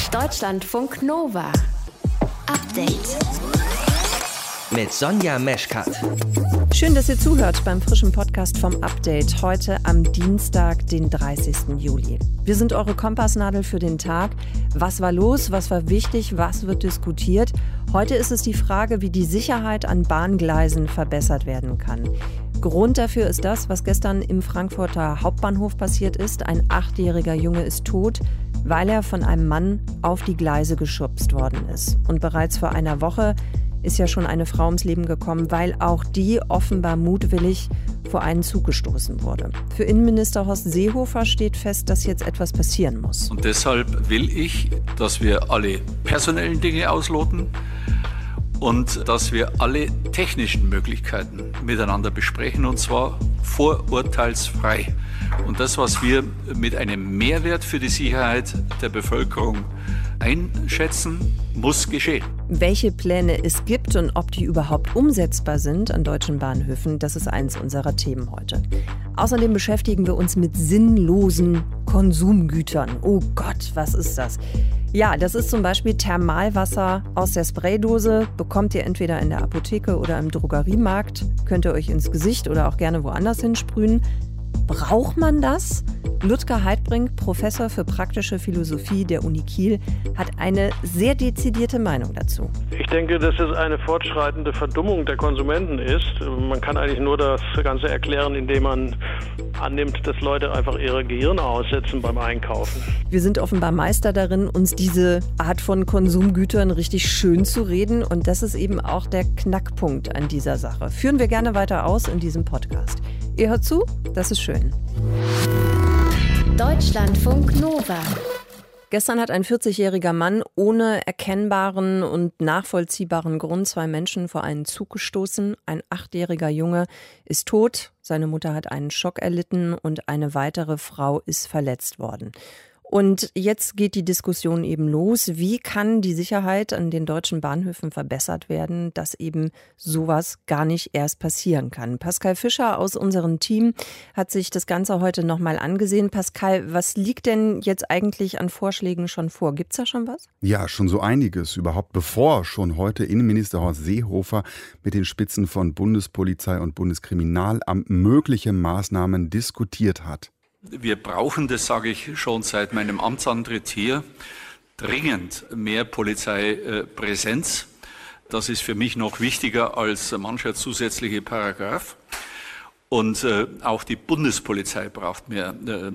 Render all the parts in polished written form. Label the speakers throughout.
Speaker 1: Deutschlandfunk Nova. Update.
Speaker 2: Mit Sonja Meschkat.
Speaker 3: Schön, dass ihr zuhört beim frischen Podcast vom Update. Heute am Dienstag, den 30. Juli. Wir sind eure Kompassnadel für den Tag. Was war los? Was war wichtig? Was wird diskutiert? Heute ist es die Frage, wie die Sicherheit an Bahngleisen verbessert werden kann. Grund dafür ist das, was gestern im Frankfurter Hauptbahnhof passiert ist. Ein 8-jähriger Junge ist tot, weil er von einem Mann auf die Gleise geschubst worden ist. Und bereits vor einer Woche ist ja schon eine Frau ums Leben gekommen, weil auch die offenbar mutwillig vor einen Zug gestoßen wurde. Für Innenminister Horst Seehofer steht fest, dass jetzt etwas passieren muss.
Speaker 4: Und deshalb will ich, dass wir alle personellen Dinge ausloten und dass wir alle technischen Möglichkeiten miteinander besprechen, und zwar vorurteilsfrei. Und das, was wir mit einem Mehrwert für die Sicherheit der Bevölkerung einschätzen, muss geschehen.
Speaker 3: Welche Pläne es gibt und ob die überhaupt umsetzbar sind an deutschen Bahnhöfen, das ist eins unserer Themen heute. Außerdem beschäftigen wir uns mit sinnlosen Konsumgütern. Oh Gott, was ist das? Ja, das ist zum Beispiel Thermalwasser aus der Spraydose. Bekommt ihr entweder in der Apotheke oder im Drogeriemarkt. Könnt ihr euch ins Gesicht oder auch gerne woanders hinsprühen. Braucht man das? Ludger Heidbrink, Professor für praktische Philosophie der Uni Kiel, hat eine sehr dezidierte Meinung dazu.
Speaker 5: Ich denke, dass es eine fortschreitende Verdummung der Konsumenten ist. Man kann eigentlich nur das Ganze erklären, indem man annimmt, dass Leute einfach ihre Gehirne aussetzen beim Einkaufen.
Speaker 3: Wir sind offenbar Meister darin, uns diese Art von Konsumgütern richtig schön zu reden. Und das ist eben auch der Knackpunkt an dieser Sache. Führen wir gerne weiter aus in diesem Podcast. Ihr hört zu, das ist schön.
Speaker 1: Deutschlandfunk Nova.
Speaker 3: Gestern hat ein 40-jähriger Mann ohne erkennbaren und nachvollziehbaren Grund 2 Menschen vor einen Zug gestoßen. Ein 8-jähriger Junge ist tot, seine Mutter hat einen Schock erlitten und eine weitere Frau ist verletzt worden. Und jetzt geht die Diskussion eben los. Wie kann die Sicherheit an den deutschen Bahnhöfen verbessert werden, dass eben sowas gar nicht erst passieren kann? Pascal Fischer aus unserem Team hat sich das Ganze heute nochmal angesehen. Pascal, was liegt denn jetzt eigentlich an Vorschlägen schon vor? Gibt's da schon was?
Speaker 6: Ja, schon so einiges. Überhaupt bevor schon heute Innenminister Horst Seehofer mit den Spitzen von Bundespolizei und Bundeskriminalamt mögliche Maßnahmen diskutiert hat.
Speaker 4: Wir brauchen, das sage ich schon seit meinem Amtsantritt hier, dringend mehr Polizeipräsenz. Das ist für mich noch wichtiger als mancher zusätzliche Paragraph. Und auch die Bundespolizei braucht mehr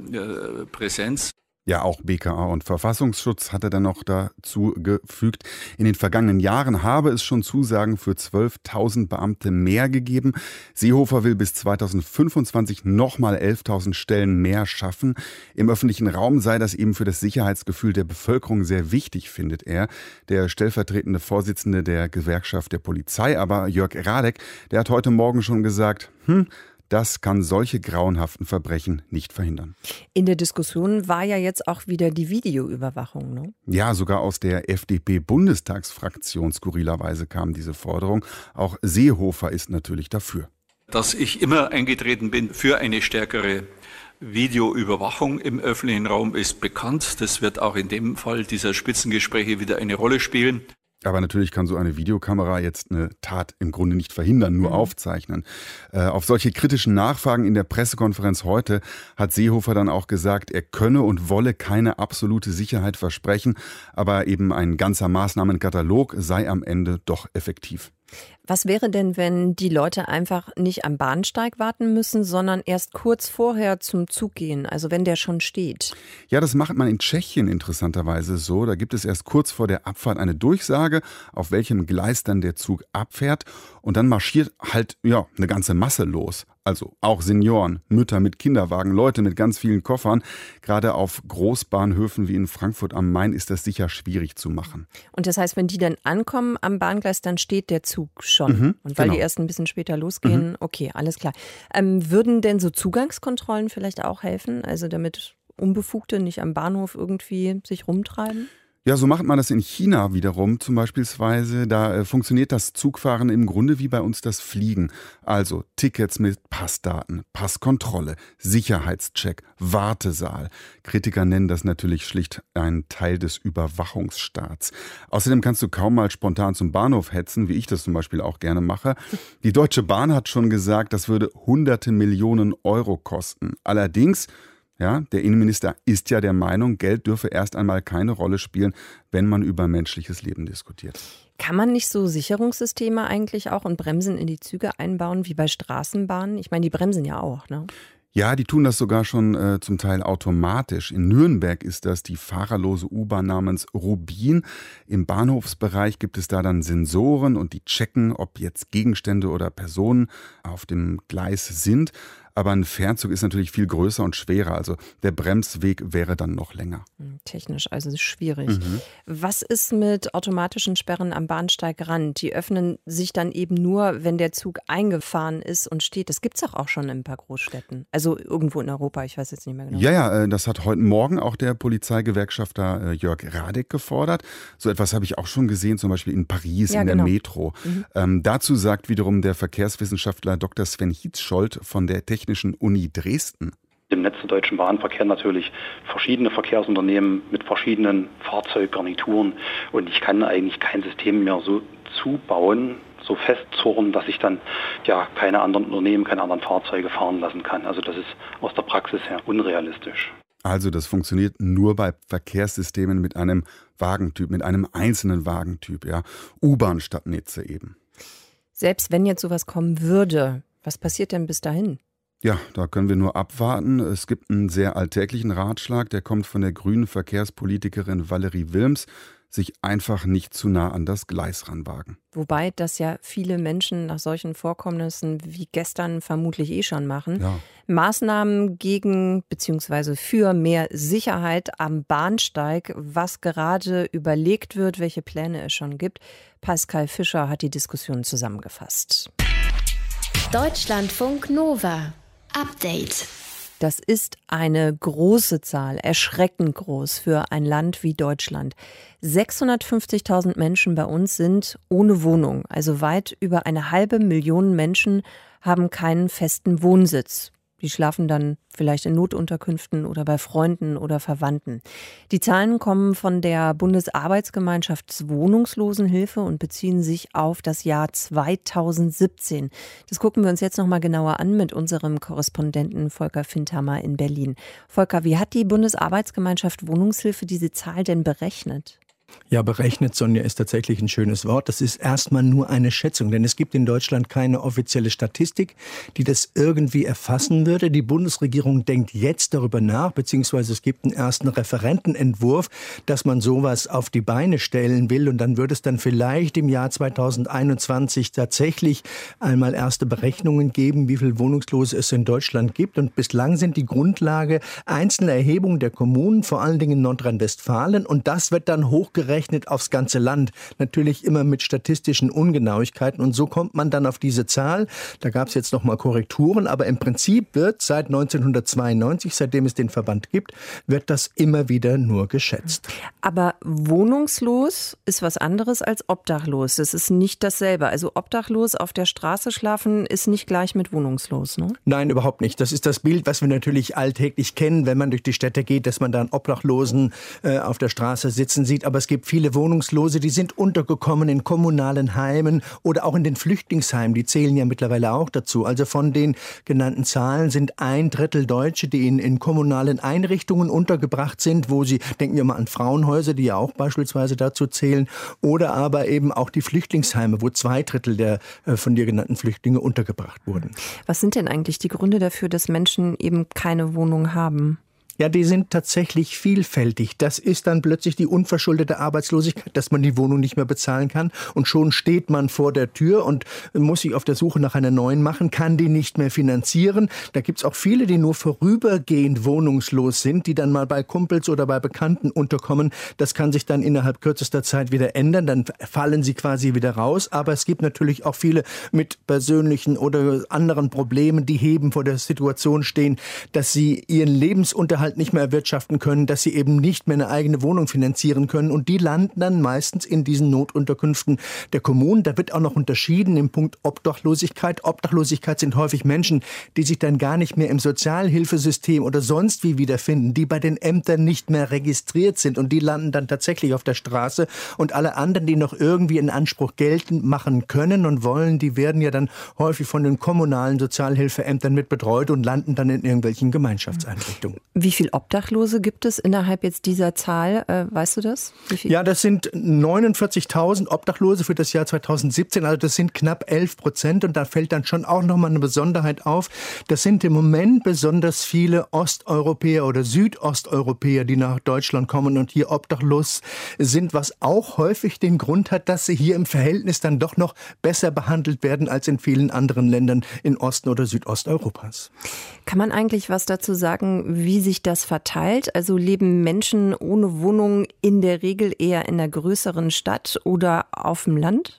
Speaker 4: Präsenz.
Speaker 6: Ja, auch BKA und Verfassungsschutz hat er dann noch dazu gefügt. In den vergangenen Jahren habe es schon Zusagen für 12.000 Beamte mehr gegeben. Seehofer will bis 2025 nochmal 11.000 Stellen mehr schaffen. Im öffentlichen Raum sei das eben für das Sicherheitsgefühl der Bevölkerung sehr wichtig, findet er. Der stellvertretende Vorsitzende der Gewerkschaft der Polizei, aber Jörg Radek, der hat heute Morgen schon gesagt, das kann solche grauenhaften Verbrechen nicht verhindern.
Speaker 3: In der Diskussion war ja jetzt auch wieder die Videoüberwachung, ne?
Speaker 6: Ja, sogar aus der FDP-Bundestagsfraktion skurrilerweise kam diese Forderung. Auch Seehofer ist natürlich dafür.
Speaker 4: Dass ich immer eingetreten bin für eine stärkere Videoüberwachung im öffentlichen Raum, ist bekannt. Das wird auch in dem Fall dieser Spitzengespräche wieder eine Rolle spielen.
Speaker 6: Aber natürlich kann so eine Videokamera jetzt eine Tat im Grunde nicht verhindern, nur aufzeichnen. Auf solche kritischen Nachfragen in der Pressekonferenz heute hat Seehofer dann auch gesagt, er könne und wolle keine absolute Sicherheit versprechen, aber eben ein ganzer Maßnahmenkatalog sei am Ende doch effektiv.
Speaker 3: Was wäre denn, wenn die Leute einfach nicht am Bahnsteig warten müssen, sondern erst kurz vorher zum Zug gehen, also wenn der schon steht?
Speaker 6: Ja, das macht man in Tschechien interessanterweise so. Da gibt es erst kurz vor der Abfahrt eine Durchsage, auf welchem Gleis dann der Zug abfährt. Und dann marschiert halt eine ganze Masse los. Also auch Senioren, Mütter mit Kinderwagen, Leute mit ganz vielen Koffern. Gerade auf Großbahnhöfen wie in Frankfurt am Main ist das sicher schwierig zu machen.
Speaker 3: Und das heißt, wenn die dann ankommen am Bahngleis, dann steht der Zug schon. Und weil die erst ein bisschen später losgehen, okay, alles klar. Würden denn so Zugangskontrollen vielleicht auch helfen? Also damit Unbefugte nicht am Bahnhof irgendwie sich rumtreiben?
Speaker 6: Ja, so macht man das in China wiederum zum Beispielsweise. Da funktioniert das Zugfahren im Grunde wie bei uns das Fliegen. Also Tickets mit Passdaten, Passkontrolle, Sicherheitscheck, Wartesaal. Kritiker nennen das natürlich schlicht einen Teil des Überwachungsstaats. Außerdem kannst du kaum mal spontan zum Bahnhof hetzen, wie ich das zum Beispiel auch gerne mache. Die Deutsche Bahn hat schon gesagt, das würde hunderte Millionen Euro kosten. Allerdings, ja, der Innenminister ist ja der Meinung, Geld dürfe erst einmal keine Rolle spielen, wenn man über menschliches Leben diskutiert.
Speaker 3: Kann man nicht so Sicherungssysteme eigentlich auch und Bremsen in die Züge einbauen wie bei Straßenbahnen? Ich meine, die bremsen ja auch, ne?
Speaker 6: Ja, die tun das sogar schon zum Teil automatisch. In Nürnberg ist das die fahrerlose U-Bahn namens Rubin. Im Bahnhofsbereich gibt es da dann Sensoren und die checken, ob jetzt Gegenstände oder Personen auf dem Gleis sind. Aber ein Fernzug ist natürlich viel größer und schwerer. Also der Bremsweg wäre dann noch länger.
Speaker 3: Technisch also schwierig. Was ist mit automatischen Sperren am Bahnsteigrand? Die öffnen sich dann eben nur, wenn der Zug eingefahren ist und steht. Das gibt es auch schon in ein paar Großstädten. Also irgendwo in Europa, ich weiß jetzt nicht mehr genau.
Speaker 6: Ja, das hat heute Morgen auch der Polizeigewerkschafter Jörg Radek gefordert. So etwas habe ich auch schon gesehen, zum Beispiel in Paris, ja, in der Metro. Dazu sagt wiederum der Verkehrswissenschaftler Dr. Sven Hietscholdt von der Technischen Uni Dresden.
Speaker 7: Im Netz der Deutschen Bahn verkehren natürlich verschiedene Verkehrsunternehmen mit verschiedenen Fahrzeuggarnituren und ich kann eigentlich kein System mehr so zubauen, so festzurren, dass ich dann ja keine anderen Unternehmen, keine anderen Fahrzeuge fahren lassen kann. Also das ist aus der Praxis her unrealistisch.
Speaker 6: Also das funktioniert nur bei Verkehrssystemen mit einem Wagentyp, mit einem einzelnen Wagentyp, ja, U-Bahn-Stadtnetze eben.
Speaker 3: Selbst wenn jetzt sowas kommen würde, was passiert denn bis dahin?
Speaker 6: Ja, da können wir nur abwarten. Es gibt einen sehr alltäglichen Ratschlag, der kommt von der grünen Verkehrspolitikerin Valerie Wilms, sich einfach nicht zu nah an das Gleis ranwagen.
Speaker 3: Wobei das ja viele Menschen nach solchen Vorkommnissen wie gestern vermutlich schon machen.
Speaker 6: Ja.
Speaker 3: Maßnahmen gegen bzw. für mehr Sicherheit am Bahnsteig, was gerade überlegt wird, welche Pläne es schon gibt. Pascal Fischer hat die Diskussion zusammengefasst.
Speaker 1: Deutschlandfunk Nova. Update.
Speaker 3: Das ist eine große Zahl, erschreckend groß für ein Land wie Deutschland. 650.000 Menschen bei uns sind ohne Wohnung. Also weit über 500.000 Menschen haben keinen festen Wohnsitz. Die schlafen dann vielleicht in Notunterkünften oder bei Freunden oder Verwandten. Die Zahlen kommen von der Bundesarbeitsgemeinschaftswohnungslosenhilfe und beziehen sich auf das Jahr 2017. Das gucken wir uns jetzt noch mal genauer an mit unserem Korrespondenten Volker Findhammer in Berlin. Volker, wie hat die Bundesarbeitsgemeinschaft Wohnungshilfe diese Zahl denn berechnet?
Speaker 8: Ja, berechnet, Sonja, ist tatsächlich ein schönes Wort. Das ist erstmal nur eine Schätzung, denn es gibt in Deutschland keine offizielle Statistik, die das irgendwie erfassen würde. Die Bundesregierung denkt jetzt darüber nach, beziehungsweise es gibt einen ersten Referentenentwurf, dass man sowas auf die Beine stellen will. Und dann würde es dann vielleicht im Jahr 2021 tatsächlich einmal erste Berechnungen geben, wie viel Wohnungslose es in Deutschland gibt. Und bislang sind die Grundlage einzelne Erhebungen der Kommunen, vor allen Dingen in Nordrhein-Westfalen. Und das wird dann hochgerechnet aufs ganze Land. Natürlich immer mit statistischen Ungenauigkeiten. Und so kommt man dann auf diese Zahl. Da gab es jetzt noch mal Korrekturen. Aber im Prinzip wird seit 1992, seitdem es den Verband gibt, wird das immer wieder nur geschätzt.
Speaker 3: Aber wohnungslos ist was anderes als obdachlos. Das ist nicht dasselbe. Also obdachlos auf der Straße schlafen ist nicht gleich mit wohnungslos, ne?
Speaker 8: Nein, überhaupt nicht. Das ist das Bild, was wir natürlich alltäglich kennen, wenn man durch die Städte geht, dass man da einen Obdachlosen auf der Straße sitzen sieht. Aber es gibt viele Wohnungslose, die sind untergekommen in kommunalen Heimen oder auch in den Flüchtlingsheimen. Die zählen ja mittlerweile auch dazu. Also von den genannten Zahlen sind 1/3 Deutsche, die in kommunalen Einrichtungen untergebracht sind, wo sie, denken wir mal an Frauenhäuser, die ja auch beispielsweise dazu zählen, oder aber eben auch die Flüchtlingsheime, wo 2/3 der von dir genannten Flüchtlinge untergebracht wurden.
Speaker 3: Was sind denn eigentlich die Gründe dafür, dass Menschen eben keine Wohnung haben?
Speaker 8: Ja, die sind tatsächlich vielfältig. Das ist dann plötzlich die unverschuldete Arbeitslosigkeit, dass man die Wohnung nicht mehr bezahlen kann. Und schon steht man vor der Tür und muss sich auf der Suche nach einer neuen machen, kann die nicht mehr finanzieren. Da gibt's auch viele, die nur vorübergehend wohnungslos sind, die dann mal bei Kumpels oder bei Bekannten unterkommen. Das kann sich dann innerhalb kürzester Zeit wieder ändern. Dann fallen sie quasi wieder raus. Aber es gibt natürlich auch viele mit persönlichen oder anderen Problemen, die eben vor der Situation stehen, dass sie ihren Lebensunterhalt Lebensunterhalt nicht mehr erwirtschaften können, dass sie eben nicht mehr eine eigene Wohnung finanzieren können. Und die landen dann meistens in diesen Notunterkünften der Kommunen. Da wird auch noch unterschieden im Punkt Obdachlosigkeit. Obdachlosigkeit sind häufig Menschen, die sich dann gar nicht mehr im Sozialhilfesystem oder sonst wie wiederfinden, die bei den Ämtern nicht mehr registriert sind und die landen dann tatsächlich auf der Straße. Und alle anderen, die noch irgendwie einen Anspruch geltend machen können und wollen, die werden ja dann häufig von den kommunalen Sozialhilfeämtern mit betreut und landen dann in irgendwelchen Gemeinschaftseinrichtungen.
Speaker 3: Wie viel Obdachlose gibt es innerhalb jetzt dieser Zahl? Weißt du das? Wie viel?
Speaker 8: Ja, das sind 49.000 Obdachlose für das Jahr 2017. Also das sind knapp 11%. Und da fällt dann schon auch nochmal eine Besonderheit auf. Das sind im Moment besonders viele Osteuropäer oder Südosteuropäer, die nach Deutschland kommen und hier obdachlos sind, was auch häufig den Grund hat, dass sie hier im Verhältnis dann doch noch besser behandelt werden als in vielen anderen Ländern in Osten oder Südosteuropas.
Speaker 3: Kann man eigentlich was dazu sagen, wie sich das verteilt? Also leben Menschen ohne Wohnung in der Regel eher in einer größeren Stadt oder auf dem Land?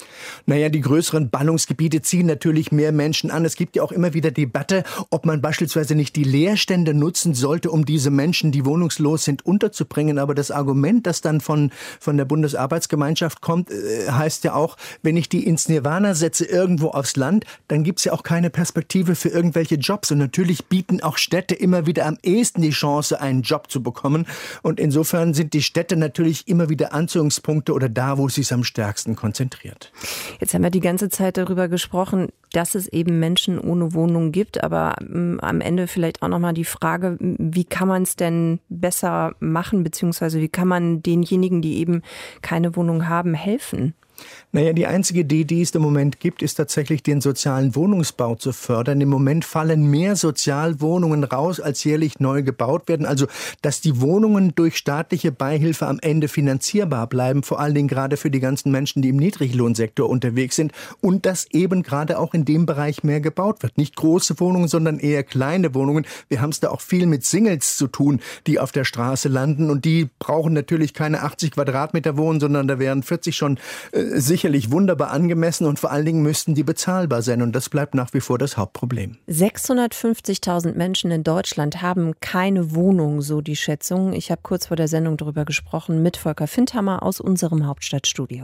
Speaker 8: Naja, die größeren Ballungsgebiete ziehen natürlich mehr Menschen an. Es gibt ja auch immer wieder Debatte, ob man beispielsweise nicht die Leerstände nutzen sollte, um diese Menschen, die wohnungslos sind, unterzubringen. Aber das Argument, das dann von der Bundesarbeitsgemeinschaft kommt, heißt ja auch, wenn ich die ins Nirvana setze irgendwo aufs Land, dann gibt es ja auch keine Perspektive für irgendwelche Jobs. Und natürlich bieten auch Städte immer wieder am ehesten die Chance, einen Job zu bekommen. Und insofern sind die Städte natürlich immer wieder Anziehungspunkte oder da, wo es sich am stärksten konzentriert.
Speaker 3: Jetzt haben wir die ganze Zeit darüber gesprochen, dass es eben Menschen ohne Wohnung gibt, aber am Ende vielleicht auch nochmal die Frage, wie kann man es denn besser machen, beziehungsweise wie kann man denjenigen, die eben keine Wohnung haben, helfen?
Speaker 8: Naja, die einzige Idee, die es im Moment gibt, ist tatsächlich den sozialen Wohnungsbau zu fördern. Im Moment fallen mehr Sozialwohnungen raus, als jährlich neu gebaut werden. Also, dass die Wohnungen durch staatliche Beihilfe am Ende finanzierbar bleiben, vor allen Dingen gerade für die ganzen Menschen, die im Niedriglohnsektor unterwegs sind. Und dass eben gerade auch in dem Bereich mehr gebaut wird. Nicht große Wohnungen, sondern eher kleine Wohnungen. Wir haben es da auch viel mit Singles zu tun, die auf der Straße landen. Und die brauchen natürlich keine 80 Quadratmeter wohnen, sondern da wären 40 schon sicherlich wunderbar angemessen und vor allen Dingen müssten die bezahlbar sein. Und das bleibt nach wie vor das Hauptproblem.
Speaker 3: 650.000 Menschen in Deutschland haben keine Wohnung, so die Schätzung. Ich habe kurz vor der Sendung darüber gesprochen mit Volker Findhammer aus unserem Hauptstadtstudio.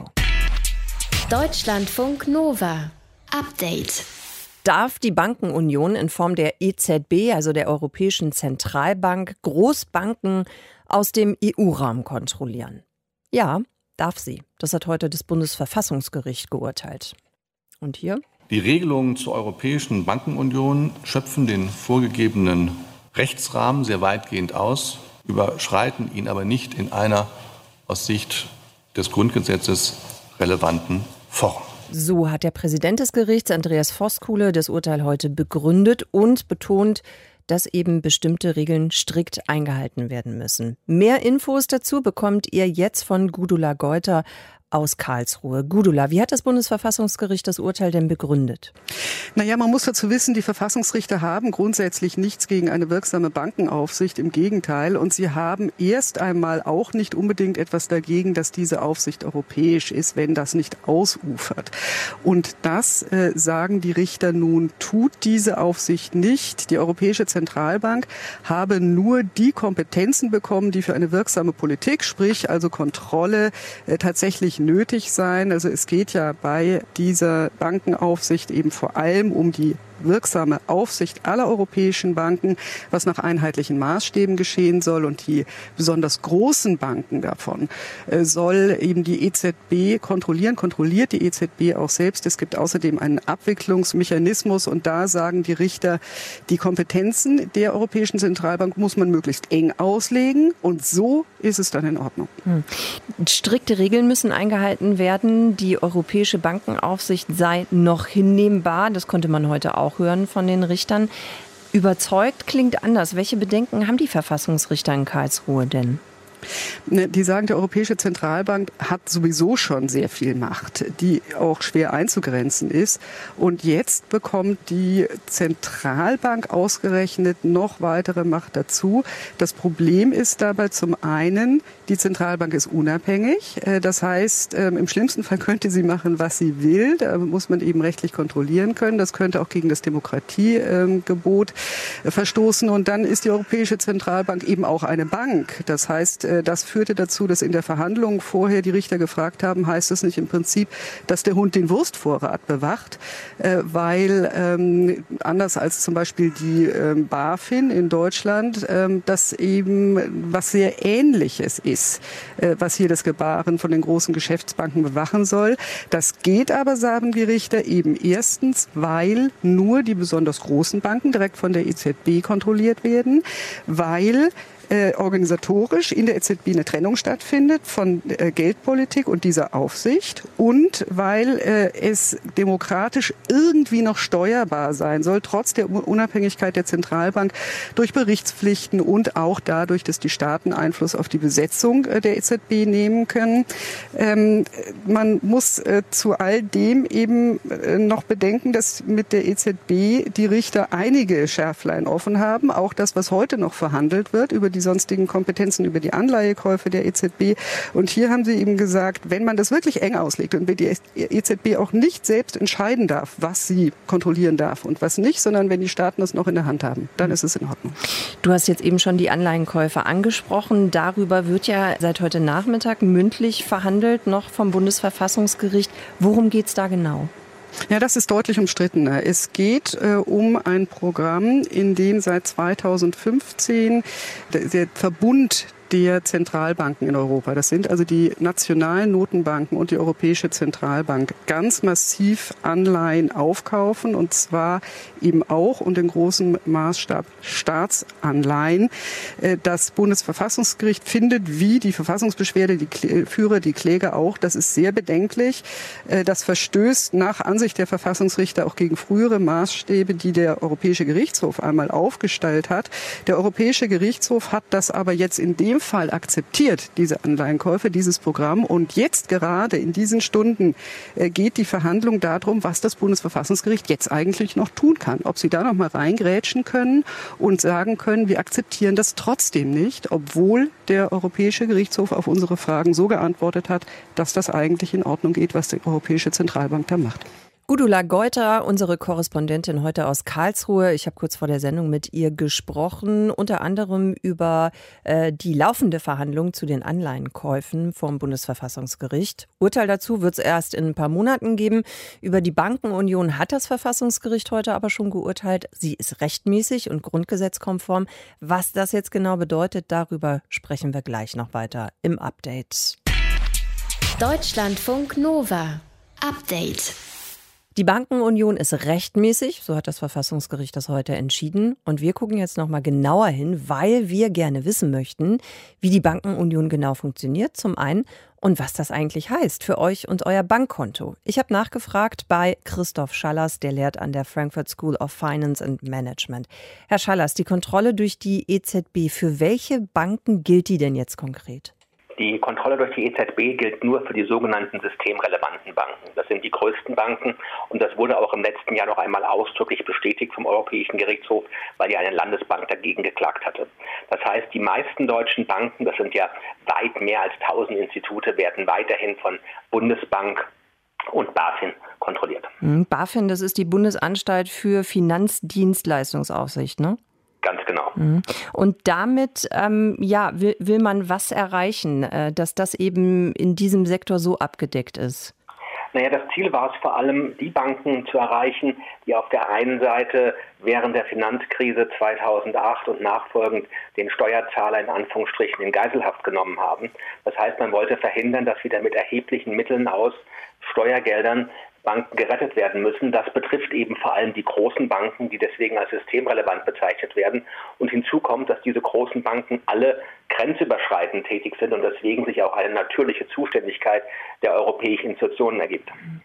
Speaker 1: Deutschlandfunk Nova. Update.
Speaker 3: Darf die Bankenunion in Form der EZB, also der Europäischen Zentralbank, Großbanken aus dem EU-Raum kontrollieren? Ja, darf sie. Das hat heute das Bundesverfassungsgericht geurteilt. Und hier?
Speaker 9: Die Regelungen zur Europäischen Bankenunion schöpfen den vorgegebenen Rechtsrahmen sehr weitgehend aus, überschreiten ihn aber nicht in einer aus Sicht des Grundgesetzes relevanten Form.
Speaker 3: So hat der Präsident des Gerichts, Andreas Voskuhle, das Urteil heute begründet und betont, dass eben bestimmte Regeln strikt eingehalten werden müssen. Mehr Infos dazu bekommt ihr jetzt von Gudula Geuter aus Karlsruhe. Gudula, wie hat das Bundesverfassungsgericht das Urteil denn begründet?
Speaker 10: Naja, man muss dazu wissen, die Verfassungsrichter haben grundsätzlich nichts gegen eine wirksame Bankenaufsicht, im Gegenteil. Und sie haben erst einmal auch nicht unbedingt etwas dagegen, dass diese Aufsicht europäisch ist, wenn das nicht ausufert. Und das, sagen die Richter nun, tut diese Aufsicht nicht. Die Europäische Zentralbank habe nur die Kompetenzen bekommen, die für eine wirksame Politik, sprich also Kontrolle, tatsächlich nötig sein. Also es geht ja bei dieser Bankenaufsicht eben vor allem um die wirksame Aufsicht aller europäischen Banken, was nach einheitlichen Maßstäben geschehen soll. Und die besonders großen Banken davon soll eben die EZB kontrollieren, kontrolliert die EZB auch selbst. Es gibt außerdem einen Abwicklungsmechanismus und da sagen die Richter, die Kompetenzen der Europäischen Zentralbank muss man möglichst eng auslegen und so ist es dann in Ordnung.
Speaker 3: Strikte Regeln müssen eingehalten werden. Die Europäische Bankenaufsicht sei noch hinnehmbar. Das konnte man heute auch hören von den Richtern. Überzeugt klingt anders. Welche Bedenken haben die Verfassungsrichter in Karlsruhe denn?
Speaker 10: Die sagen, die Europäische Zentralbank hat sowieso schon sehr viel Macht, die auch schwer einzugrenzen ist. Und jetzt bekommt die Zentralbank ausgerechnet noch weitere Macht dazu. Das Problem ist dabei zum einen, die Zentralbank ist unabhängig. Das heißt, im schlimmsten Fall könnte sie machen, was sie will. Da muss man eben rechtlich kontrollieren können. Das könnte auch gegen das Demokratiegebot verstoßen. Und dann ist die Europäische Zentralbank eben auch eine Bank. Das heißt, das führte dazu, dass in der Verhandlung vorher die Richter gefragt haben, heißt es nicht im Prinzip, dass der Hund den Wurstvorrat bewacht, weil anders als zum Beispiel die BaFin in Deutschland, das eben was sehr Ähnliches ist, was hier das Gebaren von den großen Geschäftsbanken bewachen soll. Das geht aber, sagen die Richter, eben erstens, weil nur die besonders großen Banken direkt von der EZB kontrolliert werden, weil organisatorisch in der EZB eine Trennung stattfindet von Geldpolitik und dieser Aufsicht und weil es demokratisch irgendwie noch steuerbar sein soll, trotz der Unabhängigkeit der Zentralbank durch Berichtspflichten und auch dadurch, dass die Staaten Einfluss auf die Besetzung der EZB nehmen können. Man muss zu all dem eben noch bedenken, dass mit der EZB die Richter einige Schärflein offen haben, auch das, was heute noch verhandelt wird, über die sonstigen Kompetenzen über die Anleihekäufe der EZB. Und hier haben sie eben gesagt, wenn man das wirklich eng auslegt und wenn die EZB auch nicht selbst entscheiden darf, was sie kontrollieren darf und was nicht, sondern wenn die Staaten das noch in der Hand haben, dann ist es in Ordnung.
Speaker 3: Du hast jetzt eben schon die Anleihenkäufe angesprochen. Darüber wird ja seit heute Nachmittag mündlich verhandelt, noch vom Bundesverfassungsgericht. Worum geht es da genau?
Speaker 10: Ja, das ist deutlich umstrittener. Es geht um ein Programm, in dem seit 2015 der Verbund der Zentralbanken in Europa, das sind also die nationalen Notenbanken und die Europäische Zentralbank, ganz massiv Anleihen aufkaufen und zwar eben auch und in großem Maßstab Staatsanleihen. Das Bundesverfassungsgericht findet, wie die Verfassungsbeschwerde, die Kläger auch, das ist sehr bedenklich. Das verstößt nach Ansicht der Verfassungsrichter auch gegen frühere Maßstäbe, die der Europäische Gerichtshof einmal aufgestellt hat. Der Europäische Gerichtshof hat das aber jetzt in dem Fall akzeptiert, diese Anleihenkäufe, dieses Programm. Und jetzt gerade in diesen Stunden geht die Verhandlung darum, was das Bundesverfassungsgericht jetzt eigentlich noch tun kann. Ob sie da noch mal reingrätschen können und sagen können, wir akzeptieren das trotzdem nicht, obwohl der Europäische Gerichtshof auf unsere Fragen so geantwortet hat, dass das eigentlich in Ordnung geht, was die Europäische Zentralbank da macht.
Speaker 3: Gudula Geuter, unsere Korrespondentin heute aus Karlsruhe. Ich habe kurz vor der Sendung mit ihr gesprochen, unter anderem über die laufende Verhandlung zu den Anleihenkäufen vom Bundesverfassungsgericht. Urteil dazu wird es erst in ein paar Monaten geben. Über die Bankenunion hat das Verfassungsgericht heute aber schon geurteilt. Sie ist rechtmäßig und grundgesetzkonform. Was das jetzt genau bedeutet, darüber sprechen wir gleich noch weiter im Update.
Speaker 1: Deutschlandfunk Nova. Update.
Speaker 3: Die Bankenunion ist rechtmäßig, so hat das Verfassungsgericht das heute entschieden. Und wir gucken jetzt noch mal genauer hin, weil wir gerne wissen möchten, wie die Bankenunion genau funktioniert, zum einen, und was das eigentlich heißt für euch und euer Bankkonto. Ich habe nachgefragt bei Christoph Schallers, der lehrt an der Frankfurt School of Finance and Management. Herr Schallers, die Kontrolle durch die EZB, für welche Banken gilt die denn jetzt konkret?
Speaker 11: Die Kontrolle durch die EZB gilt nur für die sogenannten systemrelevanten Banken. Das sind die größten Banken und das wurde auch im letzten Jahr noch einmal ausdrücklich bestätigt vom Europäischen Gerichtshof, weil ja eine Landesbank dagegen geklagt hatte. Das heißt, die meisten deutschen Banken, das sind ja weit mehr als 1000 Institute, werden weiterhin von Bundesbank und BaFin kontrolliert.
Speaker 3: BaFin, das ist die Bundesanstalt für Finanzdienstleistungsaufsicht, ne?
Speaker 11: Ganz genau.
Speaker 3: Und damit will man was erreichen, dass das eben in diesem Sektor so abgedeckt ist?
Speaker 11: Naja, das Ziel war es vor allem, die Banken zu erreichen, die auf der einen Seite während der Finanzkrise 2008 und nachfolgend den Steuerzahler in Anführungsstrichen in Geiselhaft genommen haben. Das heißt, man wollte verhindern, dass wieder mit erheblichen Mitteln aus Steuergeldern Banken gerettet werden müssen. Das betrifft eben vor allem die großen Banken, die deswegen als systemrelevant bezeichnet werden. Und hinzu kommt, dass diese großen Banken alle grenzüberschreitend tätig sind und deswegen sich auch eine natürliche Zuständigkeit der europäischen Institutionen ergibt.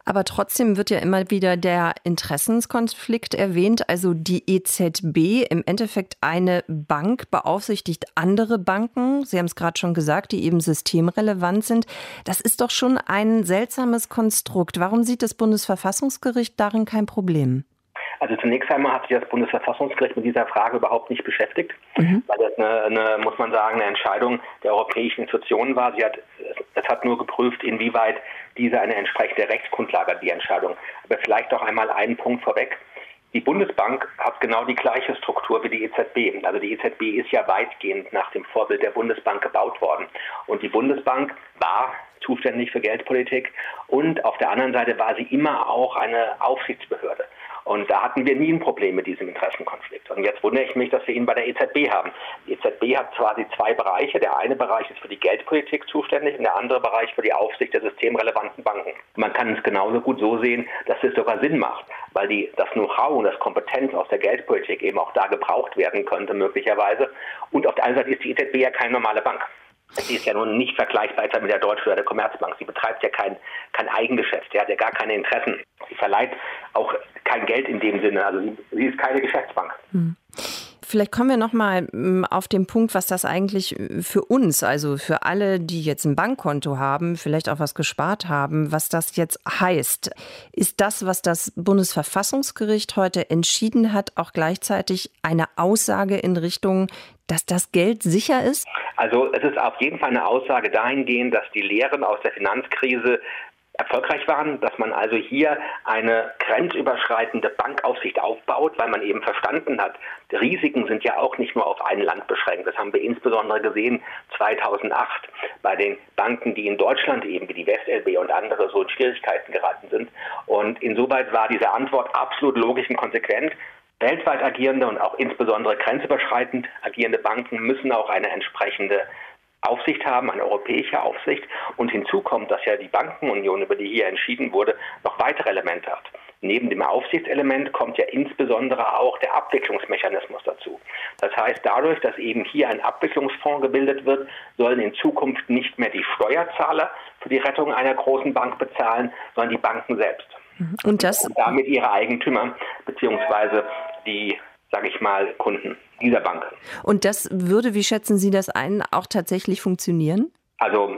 Speaker 3: Aber trotzdem wird ja immer wieder der Interessenskonflikt erwähnt. Also die EZB, im Endeffekt eine Bank, beaufsichtigt andere Banken. Sie haben es gerade schon gesagt, die eben systemrelevant sind. Das ist doch schon ein seltsames Konstrukt. Warum sieht das Bundesverfassungsgericht darin kein Problem?
Speaker 11: Also zunächst einmal hat sich das Bundesverfassungsgericht mit dieser Frage überhaupt nicht beschäftigt, weil das muss man sagen, eine Entscheidung der europäischen Institutionen war. Es hat nur geprüft, inwieweit diese eine entsprechende Rechtsgrundlage hat, die Entscheidung. Aber vielleicht auch einmal einen Punkt vorweg. Die Bundesbank hat genau die gleiche Struktur wie die EZB. Also die EZB ist ja weitgehend nach dem Vorbild der Bundesbank gebaut worden. Und die Bundesbank war zuständig für Geldpolitik und auf der anderen Seite war sie immer auch eine Aufsichtsbehörde. Und da hatten wir nie ein Problem mit diesem Interessenkonflikt. Und jetzt wundere ich mich, dass wir ihn bei der EZB haben. Die EZB hat quasi zwei Bereiche. Der eine Bereich ist für die Geldpolitik zuständig und der andere Bereich für die Aufsicht der systemrelevanten Banken. Man kann es genauso gut so sehen, dass es sogar Sinn macht, weil das Know-how und das Kompetenz aus der Geldpolitik eben auch da gebraucht werden könnte möglicherweise. Und auf der anderen Seite ist die EZB ja keine normale Bank. Sie ist ja nun nicht vergleichbar mit der Deutschen oder der Commerzbank. Sie betreibt ja kein Eigengeschäft. Sie hat ja gar keine Interessen. Sie verleiht auch kein Geld in dem Sinne. Also sie ist keine Geschäftsbank.
Speaker 3: Vielleicht kommen wir noch mal auf den Punkt, was das eigentlich für uns, also für alle, die jetzt ein Bankkonto haben, vielleicht auch was gespart haben, was das jetzt heißt. Ist das, was das Bundesverfassungsgericht heute entschieden hat, auch gleichzeitig eine Aussage in Richtung, dass das Geld sicher ist?
Speaker 11: Also es ist auf jeden Fall eine Aussage dahingehend, dass die Lehren aus der Finanzkrise erfolgreich waren, dass man also hier eine grenzüberschreitende Bankaufsicht aufbaut, weil man eben verstanden hat, die Risiken sind ja auch nicht nur auf ein Land beschränkt. Das haben wir insbesondere gesehen 2008 bei den Banken, die in Deutschland eben wie die WestLB und andere so in Schwierigkeiten geraten sind. Und insoweit war diese Antwort absolut logisch und konsequent. Weltweit agierende und auch insbesondere grenzüberschreitend agierende Banken müssen auch eine entsprechende Aufsicht haben, eine europäische Aufsicht. Und hinzu kommt, dass ja die Bankenunion, über die hier entschieden wurde, noch weitere Elemente hat. Neben dem Aufsichtselement kommt ja insbesondere auch der Abwicklungsmechanismus dazu. Das heißt, dadurch, dass eben hier ein Abwicklungsfonds gebildet wird, sollen in Zukunft nicht mehr die Steuerzahler für die Rettung einer großen Bank bezahlen, sondern die Banken selbst. Und damit ihre Eigentümer beziehungsweise die, sage ich mal, Kunden dieser Bank.
Speaker 3: Und das würde, wie schätzen Sie das ein, auch tatsächlich funktionieren?
Speaker 11: Also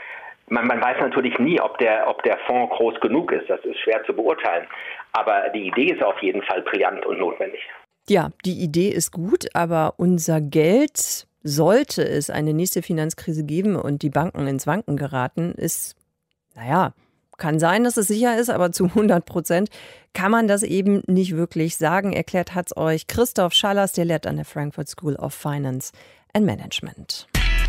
Speaker 11: man weiß natürlich nie, ob der Fonds groß genug ist. Das ist schwer zu beurteilen. Aber die Idee ist auf jeden Fall brillant und notwendig.
Speaker 3: Ja, die Idee ist gut, aber unser Geld, sollte es eine nächste Finanzkrise geben und die Banken ins Wanken geraten, ist, kann sein, dass es sicher ist, aber zu 100% kann man das eben nicht wirklich sagen, erklärt hat's euch Christoph Schallers, der lehrt an der Frankfurt School of Finance and Management.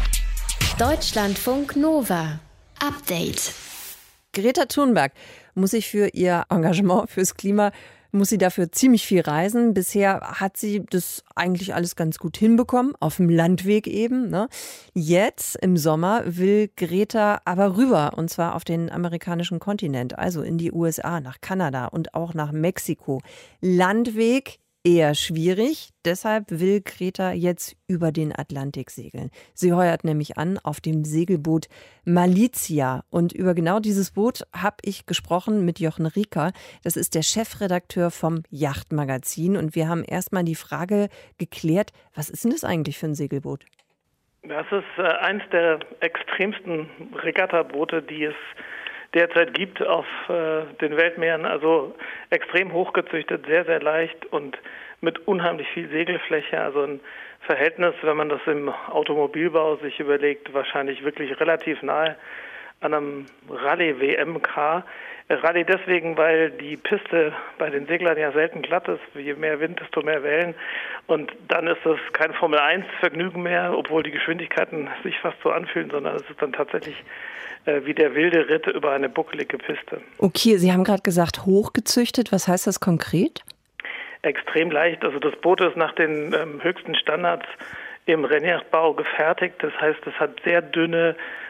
Speaker 1: Deutschlandfunk Nova. Update.
Speaker 3: Greta Thunberg muss sich für ihr Engagement fürs Klima muss sie dafür ziemlich viel reisen. Bisher hat sie das eigentlich alles ganz gut hinbekommen, auf dem Landweg eben. Ne? Jetzt im Sommer will Greta aber rüber, und zwar auf den amerikanischen Kontinent, also in die USA, nach Kanada und auch nach Mexiko. Landweg eher schwierig, deshalb will Greta jetzt über den Atlantik segeln. Sie heuert nämlich an auf dem Segelboot Malizia. Und über genau dieses Boot habe ich gesprochen mit Jochen Rieker. Das ist der Chefredakteur vom Yachtmagazin. Und wir haben erstmal die Frage geklärt, was ist denn das eigentlich für ein Segelboot?
Speaker 5: Das ist eins der extremsten Regattaboote, die es derzeit gibt auf den Weltmeeren, also extrem hochgezüchtet, sehr, sehr leicht und mit unheimlich viel Segelfläche, also ein Verhältnis, wenn man das im Automobilbau sich überlegt, wahrscheinlich wirklich relativ nahe an einem Rallye-WMK. Rallye deswegen, weil die Piste bei den Seglern ja selten glatt ist. Je mehr Wind, desto mehr Wellen. Und dann ist das kein Formel-1-Vergnügen mehr, obwohl die Geschwindigkeiten sich fast so anfühlen, sondern es ist dann tatsächlich wie der wilde Ritt über eine buckelige Piste.
Speaker 3: Okay, Sie haben gerade gesagt, hochgezüchtet. Was heißt das konkret?
Speaker 5: Extrem leicht. Also das Boot ist nach den höchsten Standards im Rennjachtbau gefertigt. Das heißt, es hat sehr dünne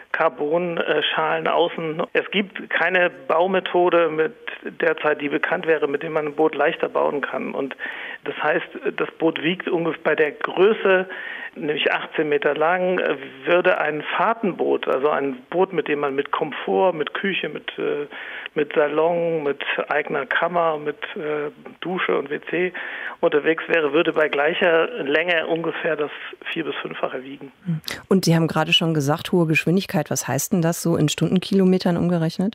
Speaker 5: Carbonschalen außen. Es gibt keine Baumethode derzeit, die bekannt wäre, mit dem man ein Boot leichter bauen kann. Und das heißt, das Boot wiegt ungefähr bei der Größe, nämlich 18 Meter lang, würde ein Fahrtenboot, also ein Boot, mit dem man mit Komfort, mit Küche, mit Salon, mit eigener Kammer, mit Dusche und WC unterwegs wäre, würde bei gleicher Länge ungefähr das 4- bis 5-fache wiegen.
Speaker 3: Und Sie haben gerade schon gesagt, hohe Geschwindigkeit. Was heißt denn das so in Stundenkilometern umgerechnet?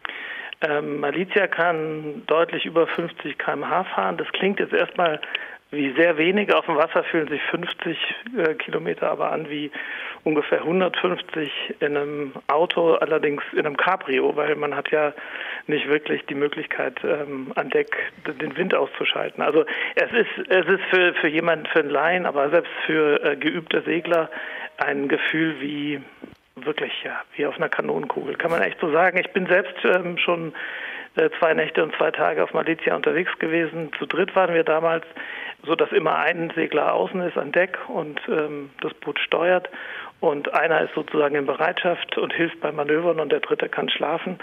Speaker 5: Malizia kann deutlich über 50 km/h fahren. Das klingt jetzt erstmal wie sehr wenig. Auf dem Wasser fühlen sich 50 Kilometer aber an wie ungefähr 150 in einem Auto, allerdings in einem Cabrio, weil man hat ja nicht wirklich die Möglichkeit, an Deck den Wind auszuschalten. Also es ist für jemanden, für einen Laien, aber selbst für geübte Segler ein Gefühl wie wirklich, ja, wie auf einer Kanonenkugel, kann man echt so sagen. Ich bin selbst schon 2 Nächte und 2 Tage auf Malizia unterwegs gewesen. Zu dritt waren wir damals, so dass immer ein Segler außen ist an Deck und das Boot steuert. Und einer ist sozusagen in Bereitschaft und hilft beim Manövern und der dritte kann schlafen.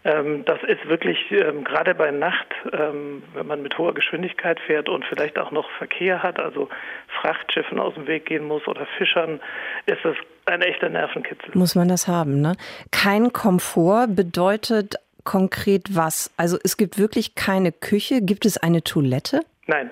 Speaker 5: Das ist wirklich, gerade bei Nacht, wenn man mit hoher Geschwindigkeit fährt und vielleicht auch noch Verkehr hat, also Frachtschiffen aus dem Weg gehen muss oder Fischern, ist das ein echter Nervenkitzel.
Speaker 3: Muss man das haben, ne? Kein Komfort bedeutet konkret was? Also es gibt wirklich keine Küche. Gibt es eine Toilette?
Speaker 5: Nein.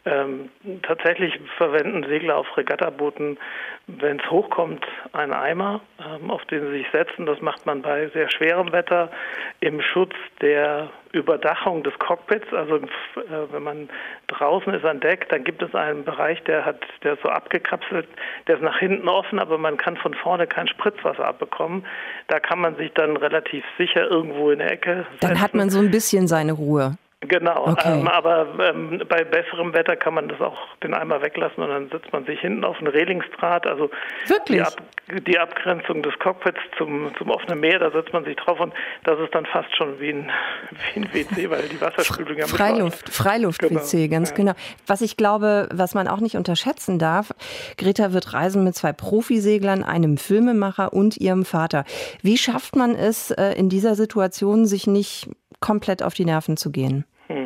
Speaker 5: Tatsächlich verwenden Segler auf Regattabooten, wenn es hochkommt, einen Eimer, auf den sie sich setzen. Das macht man bei sehr schwerem Wetter im Schutz der Überdachung des Cockpits. Also wenn man draußen ist an Deck, dann gibt es einen Bereich, der ist so abgekapselt, der ist nach hinten offen, aber man kann von vorne kein Spritzwasser abbekommen. Da kann man sich dann relativ sicher irgendwo in der Ecke setzen.
Speaker 3: Dann hat man so ein bisschen seine Ruhe.
Speaker 5: Genau,
Speaker 3: okay.
Speaker 5: Aber bei besserem Wetter kann man das auch den Eimer weglassen und dann setzt man sich hinten auf einen Relingsdraht. Also
Speaker 3: wirklich?
Speaker 5: Die Abgrenzung des Cockpits zum offenen Meer, da setzt man sich drauf und das ist dann fast schon wie ein WC, weil die Wasserspülung ja
Speaker 3: Freiluft-WC, ganz genau. Was ich glaube, was man auch nicht unterschätzen darf, Greta wird reisen mit 2 Profiseglern, einem Filmemacher und ihrem Vater. Wie schafft man es in dieser Situation, sich nicht komplett auf die Nerven zu gehen?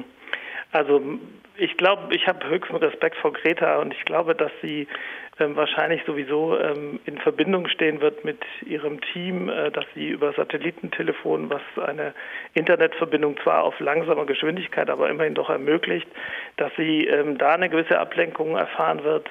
Speaker 5: Also ich glaube, ich habe höchsten Respekt vor Greta und ich glaube, dass sie wahrscheinlich sowieso in Verbindung stehen wird mit ihrem Team, dass sie über Satellitentelefon, was eine Internetverbindung zwar auf langsamer Geschwindigkeit, aber immerhin doch ermöglicht, dass sie da eine gewisse Ablenkung erfahren wird.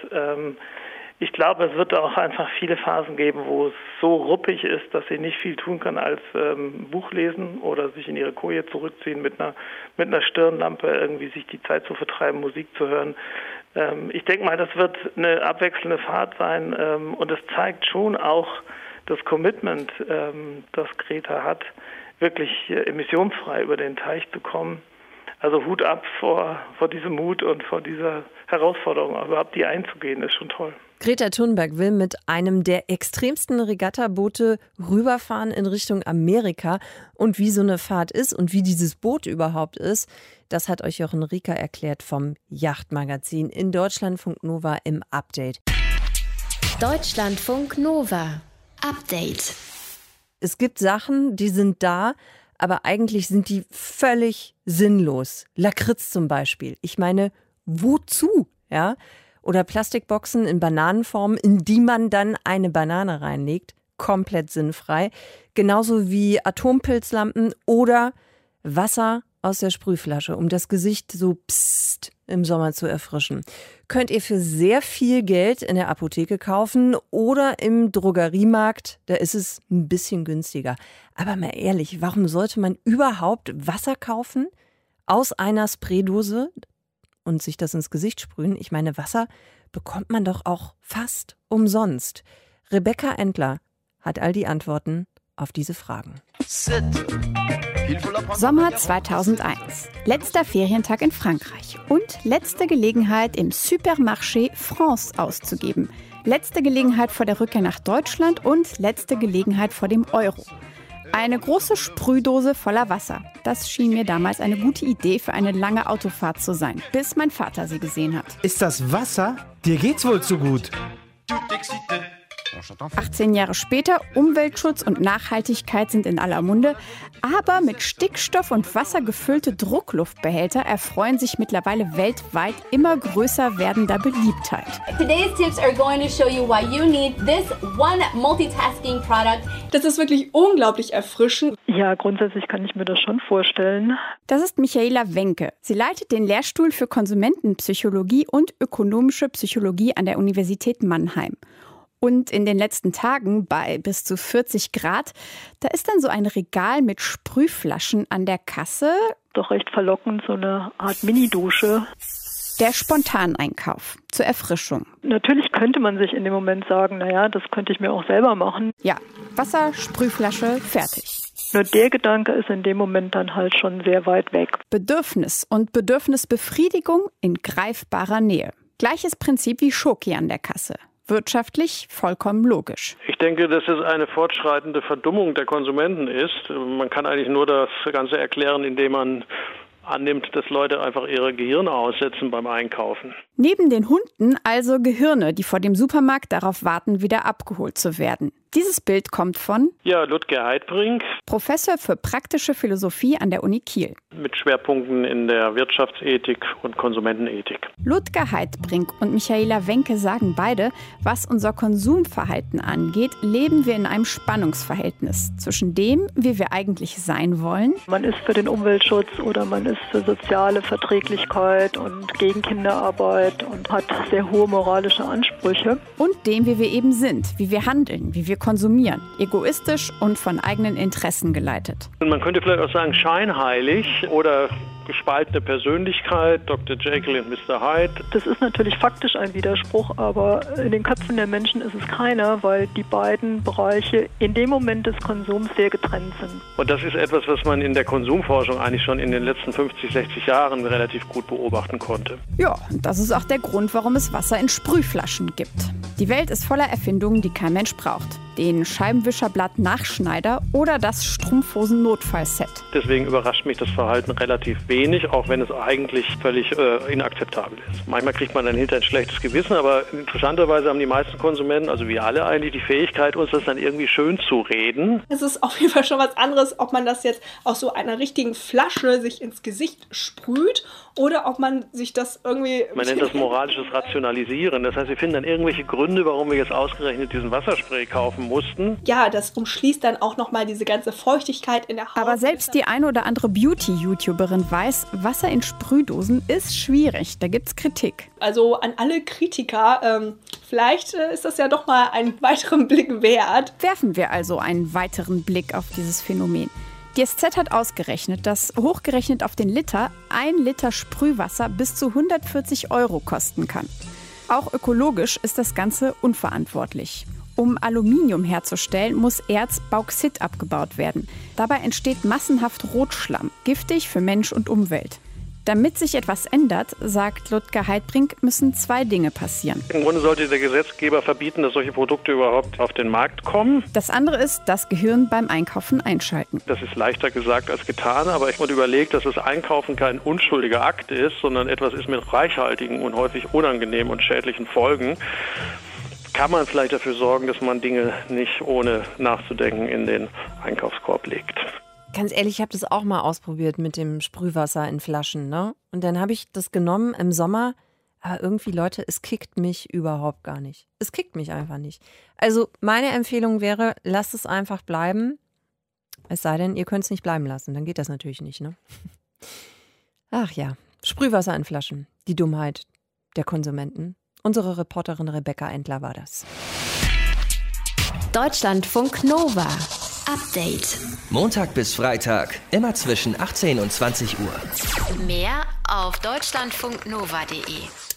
Speaker 5: Ich glaube, es wird auch einfach viele Phasen geben, wo es so ruppig ist, dass sie nicht viel tun kann als Buch lesen oder sich in ihre Koje zurückziehen mit einer Stirnlampe, irgendwie sich die Zeit zu vertreiben, Musik zu hören. Ich denke mal, das wird eine abwechselnde Fahrt sein und es zeigt schon auch das Commitment, das Greta hat, wirklich emissionsfrei über den Teich zu kommen. Also Hut ab vor diesem Mut und vor dieser Herausforderung, überhaupt die einzugehen, ist schon toll.
Speaker 3: Greta Thunberg will mit einem der extremsten Regattaboote rüberfahren in Richtung Amerika. Und wie so eine Fahrt ist und wie dieses Boot überhaupt ist, das hat euch Jochen Rieker erklärt vom Yachtmagazin in Deutschlandfunk Nova im Update.
Speaker 1: Deutschlandfunk Nova Update.
Speaker 3: Es gibt Sachen, die sind da, aber eigentlich sind die völlig sinnlos. Lakritz zum Beispiel. Ich meine, wozu? Ja? Oder Plastikboxen in Bananenform, in die man dann eine Banane reinlegt. Komplett sinnfrei. Genauso wie Atompilzlampen oder Wasser aus der Sprühflasche, um das Gesicht so psst im Sommer zu erfrischen. Könnt ihr für sehr viel Geld in der Apotheke kaufen oder im Drogeriemarkt, da ist es ein bisschen günstiger. Aber mal ehrlich, warum sollte man überhaupt Wasser kaufen aus einer Spraydose und sich das ins Gesicht sprühen? Ich meine, Wasser bekommt man doch auch fast umsonst. Rebecca Endler hat all die Antworten auf diese Fragen.
Speaker 12: Sommer 2001. Letzter Ferientag in Frankreich und letzte Gelegenheit im Supermarché France auszugeben. Letzte Gelegenheit vor der Rückkehr nach Deutschland und letzte Gelegenheit vor dem Euro. Eine große Sprühdose voller Wasser. Das schien mir damals eine gute Idee für eine lange Autofahrt zu sein, bis mein Vater sie gesehen hat.
Speaker 13: Ist das Wasser? Dir geht's wohl zu gut.
Speaker 12: 18 Jahre später, Umweltschutz und Nachhaltigkeit sind in aller Munde, aber mit Stickstoff und Wasser gefüllte Druckluftbehälter erfreuen sich mittlerweile weltweit immer größer werdender Beliebtheit.
Speaker 13: Today's tips are going to show you why you need this one multitasking product.
Speaker 14: Das ist wirklich unglaublich erfrischend.
Speaker 15: Ja, grundsätzlich kann ich mir das schon vorstellen.
Speaker 12: Das ist Michaela Wenke. Sie leitet den Lehrstuhl für Konsumentenpsychologie und ökonomische Psychologie an der Universität Mannheim. Und in den letzten Tagen bei bis zu 40 Grad, da ist dann so ein Regal mit Sprühflaschen an der Kasse.
Speaker 15: Doch recht verlockend, so eine Art Mini-Dusche.
Speaker 12: Der Spontaneinkauf zur Erfrischung.
Speaker 15: Natürlich könnte man sich in dem Moment sagen, naja, das könnte ich mir auch selber machen.
Speaker 12: Ja, Wasser, Sprühflasche, fertig.
Speaker 15: Nur der Gedanke ist in dem Moment dann halt schon sehr weit weg.
Speaker 12: Bedürfnis und Bedürfnisbefriedigung in greifbarer Nähe. Gleiches Prinzip wie Schoki an der Kasse. Wirtschaftlich vollkommen logisch.
Speaker 16: Ich denke, dass es eine fortschreitende Verdummung der Konsumenten ist. Man kann eigentlich nur das Ganze erklären, indem man annimmt, dass Leute einfach ihre Gehirne aussetzen beim Einkaufen.
Speaker 12: Neben den Hunden also Gehirne, die vor dem Supermarkt darauf warten, wieder abgeholt zu werden. Dieses Bild kommt von
Speaker 16: Ludger Heidbrink,
Speaker 12: Professor für praktische Philosophie an der Uni Kiel.
Speaker 16: Mit Schwerpunkten in der Wirtschaftsethik und Konsumentenethik.
Speaker 12: Ludger Heidbrink und Michaela Wenke sagen beide, was unser Konsumverhalten angeht, leben wir in einem Spannungsverhältnis zwischen dem, wie wir eigentlich sein wollen.
Speaker 15: Man ist für den Umweltschutz oder man ist für soziale Verträglichkeit und gegen Kinderarbeit und hat sehr hohe moralische Ansprüche.
Speaker 12: Und dem, wie wir eben sind, wie wir handeln, wie wir konsumieren. Egoistisch und von eigenen Interessen geleitet.
Speaker 16: Und man könnte vielleicht auch sagen, scheinheilig oder gespaltene Persönlichkeit, Dr. Jekyll und Mr. Hyde.
Speaker 15: Das ist natürlich faktisch ein Widerspruch, aber in den Köpfen der Menschen ist es keiner, weil die beiden Bereiche in dem Moment des Konsums sehr getrennt sind.
Speaker 16: Und das ist etwas, was man in der Konsumforschung eigentlich schon in den letzten 50, 60 Jahren relativ gut beobachten konnte.
Speaker 12: Ja, und das ist auch der Grund, warum es Wasser in Sprühflaschen gibt. Die Welt ist voller Erfindungen, die kein Mensch braucht. Den Scheibenwischerblatt Nachschneider oder das Strumpfhosen-Notfallset.
Speaker 16: Deswegen überrascht mich das Verhalten relativ wenig, auch wenn es eigentlich völlig inakzeptabel ist. Manchmal kriegt man dann hinterher ein schlechtes Gewissen, aber interessanterweise haben die meisten Konsumenten, also wir alle eigentlich, die Fähigkeit, uns das dann irgendwie schön zu reden.
Speaker 14: Es ist auf jeden Fall schon was anderes, ob man das jetzt aus so einer richtigen Flasche sich ins Gesicht sprüht oder ob man sich das irgendwie...
Speaker 16: Man nennt das moralisches Rationalisieren. Das heißt, wir finden dann irgendwelche Gründe, warum wir jetzt ausgerechnet diesen Wasserspray kaufen mussten.
Speaker 14: Ja, das umschließt dann auch nochmal diese ganze Feuchtigkeit in der Haut.
Speaker 12: Aber selbst die ein oder andere Beauty-YouTuberin weiß, Wasser in Sprühdosen ist schwierig. Da gibt's Kritik.
Speaker 14: Also an alle Kritiker, vielleicht ist das ja doch mal einen weiteren Blick wert.
Speaker 12: Werfen wir also einen weiteren Blick auf dieses Phänomen. Die SZ hat ausgerechnet, dass hochgerechnet auf den Liter 1 Liter Sprühwasser bis zu 140 € kosten kann. Auch ökologisch ist das Ganze unverantwortlich. Um Aluminium herzustellen, muss Erz Bauxit abgebaut werden. Dabei entsteht massenhaft Rotschlamm, giftig für Mensch und Umwelt. Damit sich etwas ändert, sagt Ludger Heidbrink, müssen 2 Dinge passieren.
Speaker 16: Im Grunde sollte der Gesetzgeber verbieten, dass solche Produkte überhaupt auf den Markt kommen.
Speaker 12: Das andere ist, das Gehirn beim Einkaufen einschalten.
Speaker 16: Das ist leichter gesagt als getan, aber ich wurde überlegt, dass das Einkaufen kein unschuldiger Akt ist, sondern etwas ist mit reichhaltigen und häufig unangenehmen und schädlichen Folgen. Kann man vielleicht dafür sorgen, dass man Dinge nicht ohne nachzudenken in den Einkaufskorb legt.
Speaker 3: Ganz ehrlich, ich habe das auch mal ausprobiert mit dem Sprühwasser in Flaschen, ne? Und dann habe ich das genommen im Sommer, aber irgendwie, Leute, es kickt mich überhaupt gar nicht. Es kickt mich einfach nicht. Also meine Empfehlung wäre, lasst es einfach bleiben. Es sei denn, ihr könnt es nicht bleiben lassen, dann geht das natürlich nicht, ne? Ach ja, Sprühwasser in Flaschen, die Dummheit der Konsumenten. Unsere Reporterin Rebecca Endler war das.
Speaker 1: Deutschlandfunk Nova. Update.
Speaker 2: Montag bis Freitag, immer zwischen 18 und 20 Uhr.
Speaker 1: Mehr auf deutschlandfunknova.de.